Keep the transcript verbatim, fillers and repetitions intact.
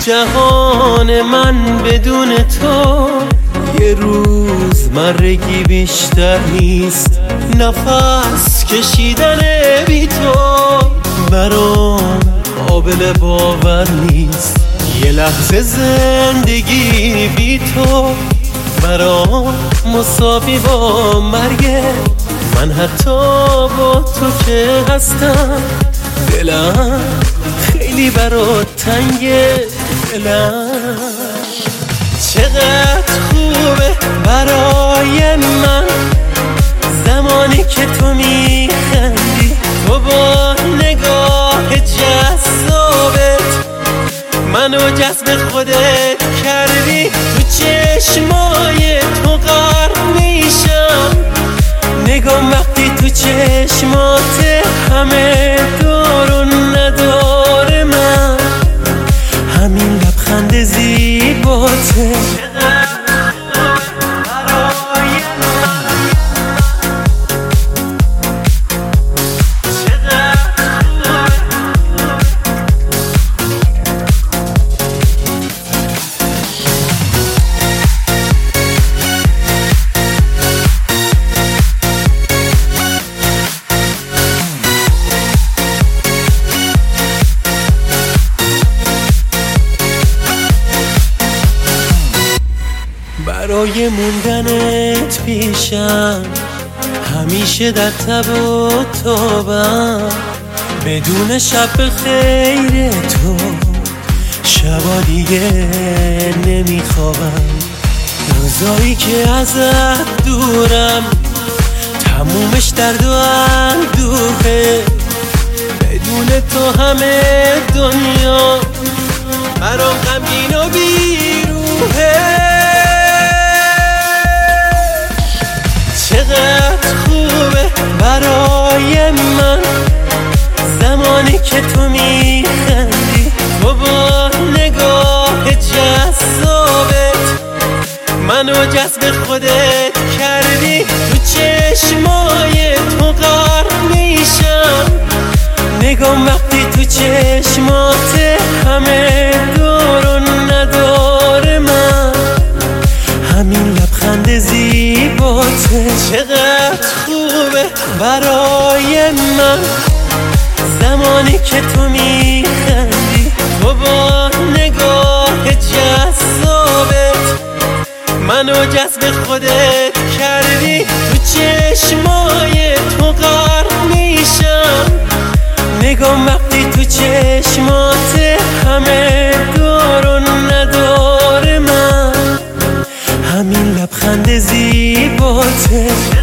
جهان من بدون تو یه روز مرگی بیشتر نیست. نفس کشیدن بی تو برام قابل باور نیست. یه لحظه زندگی بی تو برام مساوی با مرگه. من حتی با تو که هستم دلم خیلی برات تنگه. دلم چقدر خوبه برای من زمانی که تو میخندی. تو با نگاه جذابت منو جذب خودت کردی. تو چشمای تو غرق میشم. نگام وقتی تو چشمات همه دارون نداره من. همین لبخند زیباته برای موندنت پیشم. همیشه در تب و تابم بدون شب خیر تو. شبا دیگه نمیخوابم. روزایی که ازت دورم تمومش درد و اندوهه. بدون تو همه دنیا برام غمگین و بیروحه. چقدر خوبه برای من زمانی که تو میخندی. تو با نگاه جذابت منو جذب خودت کردی. تو چشمای تو غرق میشم. نگام وقتی تو چشمات همه دارون نداره من. همین لبخند زیباته چقدر خوبه برای من زمانی که تو میخندی. تو با نگاه جذابت منو جذب خودت کردی. تو چشمای تو غرق میشم. نگام وقتی تو چشمات همه دارون نداره من. همین لبخند زیباته